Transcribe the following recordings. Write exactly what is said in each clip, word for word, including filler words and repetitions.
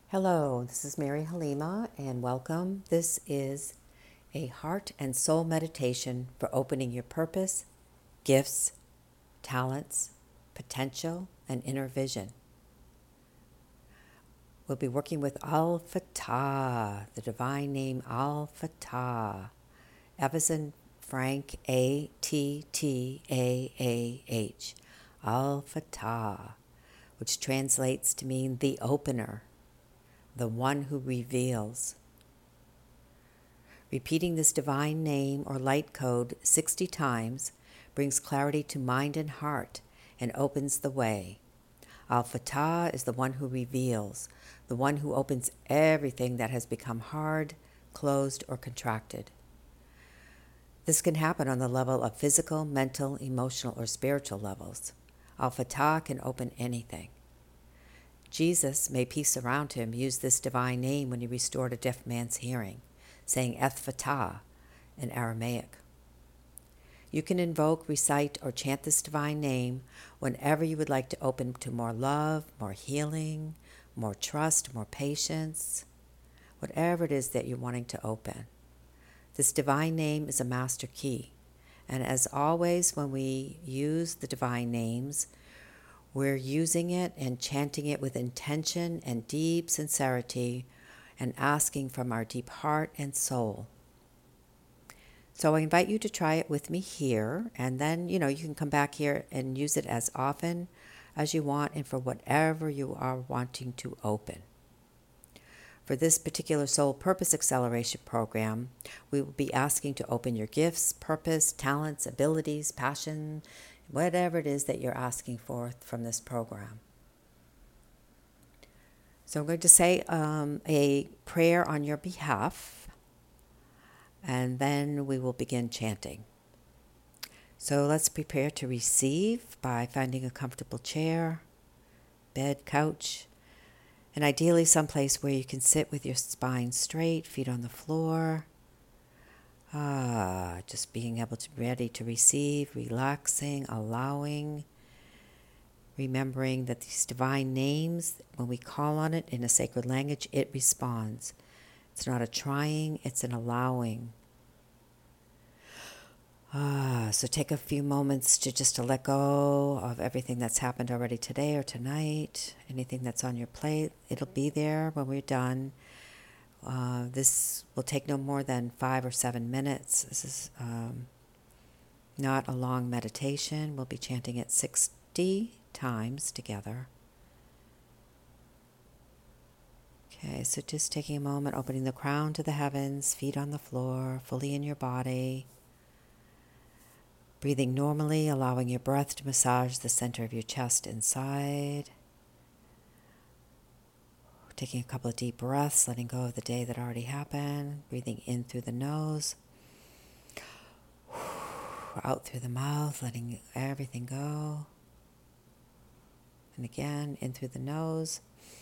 Hello, this is Mary Halima, and welcome. This is a heart and soul meditation for opening your purpose, gifts, talents, potential, and inner vision. We'll be working with Al Fatah, the divine name Al Fatah. Everson Frank A T T A A H. Al Fatah, which translates to mean the opener, the one who reveals. Repeating this divine name or light code sixty times brings clarity to mind and heart and opens the way. Al-Fatah is the one who reveals, the one who opens everything that has become hard, closed, or contracted. This can happen on the level of physical, mental, emotional, or spiritual levels. Al-Fatah can open anything. Jesus, may peace surround him, used this divine name when he restored a deaf man's hearing, saying Eth-Fatah in Aramaic. You can invoke, recite, or chant this divine name whenever you would like to open to more love, more healing, more trust, more patience, whatever it is that you're wanting to open. This divine name is a master key. And as always, when we use the divine names, we're using it and chanting it with intention and deep sincerity and asking from our deep heart and soul. So I invite you to try it with me here, and then, you know, you can come back here and use it as often as you want and for whatever you are wanting to open. For this particular Soul Purpose Acceleration program, we will be asking to open your gifts, purpose, talents, abilities, passion, whatever it is that you're asking for from this program. So I'm going to say um, a prayer on your behalf, and then we will begin chanting. So let's prepare to receive by finding a comfortable chair, bed, couch, and ideally someplace where you can sit with your spine straight, feet on the floor. Ah, just being able to be ready to receive, relaxing, allowing, remembering that these divine names, when we call on it in a sacred language, it responds. It's not a trying, it's an allowing. Ah, so take a few moments to just to let go of everything that's happened already today or tonight, anything that's on your plate. It'll be there when we're done. Uh, this will take no more than five or seven minutes. This is um, not a long meditation. We'll be chanting it sixty times together. Okay, so just taking a moment, opening the crown to the heavens, feet on the floor, fully in your body. Breathing normally, allowing your breath to massage the center of your chest inside. Taking a couple of deep breaths, letting go of the day that already happened. Breathing in through the nose. Out through the mouth, letting everything go. And again, in through the nose.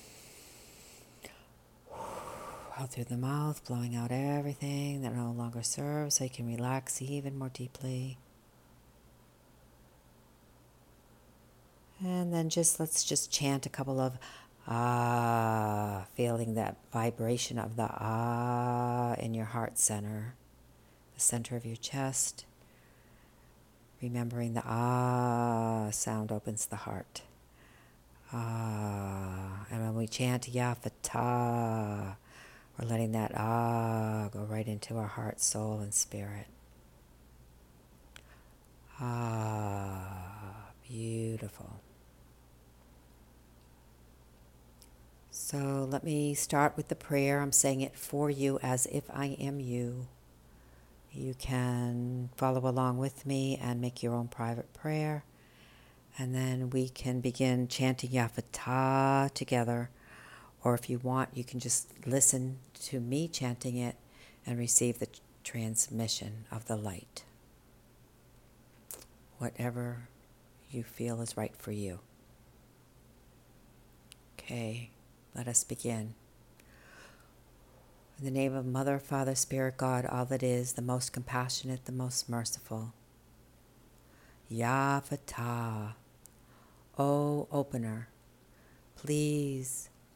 Out through the mouth, blowing out everything that no longer serves so you can relax even more deeply. And then just let's just chant a couple of ah, feeling that vibration of the ah in your heart center, the center of your chest. Remembering the ah sound opens the heart. Ah, and when we chant Ya Fatah, we're letting that ah go right into our heart, soul, and spirit. Ah, beautiful. So let me start with the prayer. I'm saying it for you as if I am you. You can follow along with me and make your own private prayer. And then we can begin chanting Ya Fatah together. Or if you want, you can just listen to me chanting it and receive the transmission of the light. Whatever you feel is right for you. Okay, let us begin. In the name of Mother, Father, Spirit, God, all that is, the most compassionate, the most merciful. Ya Fatah, O Opener, please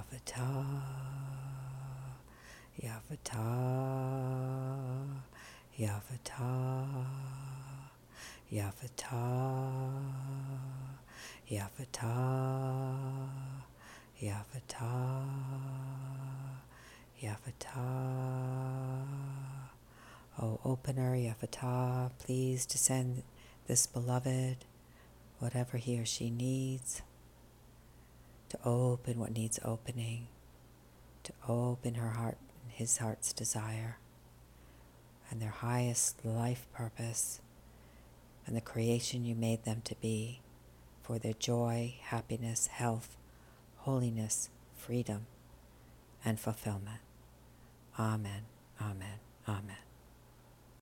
Yavata, Yavata, Yavata, Yavata, Yavata, Yavata, Yavata. O opener, Yavata, please descend this beloved, whatever he or she needs, to open what needs opening, to open her heart and his heart's desire, and their highest life purpose, and the creation you made them to be, for their joy, happiness, health, holiness, freedom, and fulfillment. Amen, amen, amen.